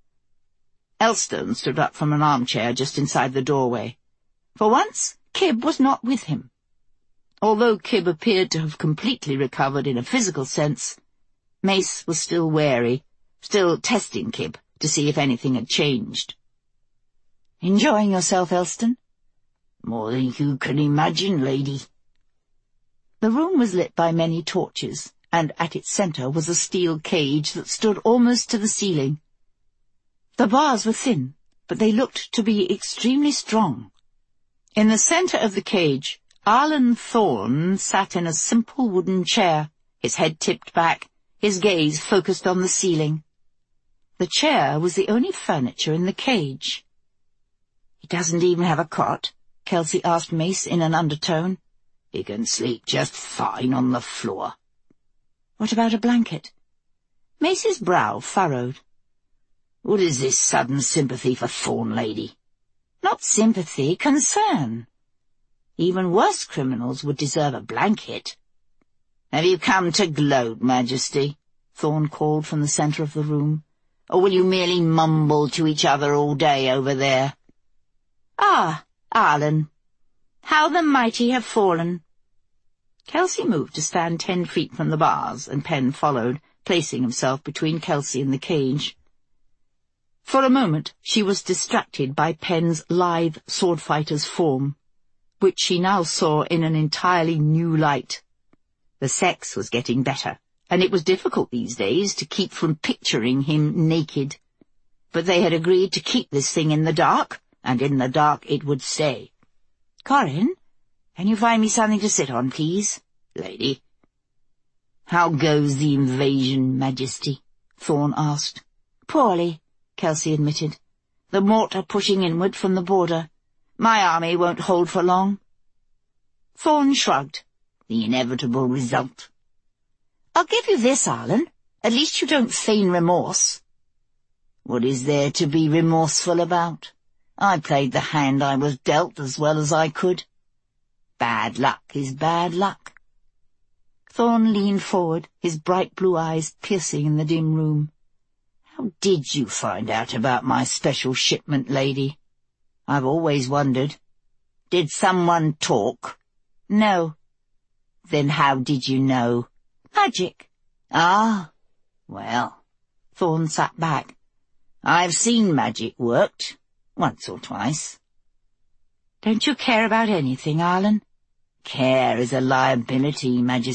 Elstone stood up from an armchair just inside the doorway. For once, Kib was not with him. Although Kib appeared to have completely recovered in a physical sense, Mace was still wary, still testing Kib to see if anything had changed. "Enjoying yourself, Elstone?" "More than you can imagine, lady." The room was lit by many torches, and at its centre was a steel cage that stood almost to the ceiling. The bars were thin, but they looked to be extremely strong. In the centre of the cage, Arlen Thorne sat in a simple wooden chair, his head tipped back, his gaze focused on the ceiling. The chair was the only furniture in the cage. "He doesn't even have a cot?" Kelsey asked Mace in an undertone. "He can sleep just fine on the floor." "What about a blanket?" Mace's brow furrowed. "What is this sudden sympathy for Thorne, lady?" "Not sympathy, concern. Even worse criminals would deserve a blanket." "Have you come to gloat, Majesty?" Thorne called from the centre of the room. "Or will you merely mumble to each other all day over there?" "Ah, Arlen, how the mighty have fallen." Kelsey moved to stand ten feet from the bars, and Penn followed, placing himself between Kelsey and the cage. For a moment she was distracted by Penn's lithe sword-fighter's form, which she now saw in an entirely new light. The sex was getting better, and it was difficult these days to keep from picturing him naked. But they had agreed to keep this thing in the dark, and in the dark it would stay. "Corin, can you find me something to sit on, please?" "Lady." "How goes the invasion, Majesty?" Thorne asked. "Poorly," Kelsey admitted. "The Mort are pushing inward from the border. My army won't hold for long." Thorne shrugged. "The inevitable result." "I'll give you this, Arlen. At least you don't feign remorse." "What is there to be remorseful about? I played the hand I was dealt as well as I could. Bad luck is bad luck." Thorne leaned forward, his bright blue eyes piercing in the dim room. "How did you find out about my special shipment, lady? I've always wondered. Did someone talk?" "No." "Then how did you know?" "Magic," Ah, well, Thorn sat back. I've seen magic worked, once or twice. Don't you care about anything, Arlen? Care is a liability, Majesty.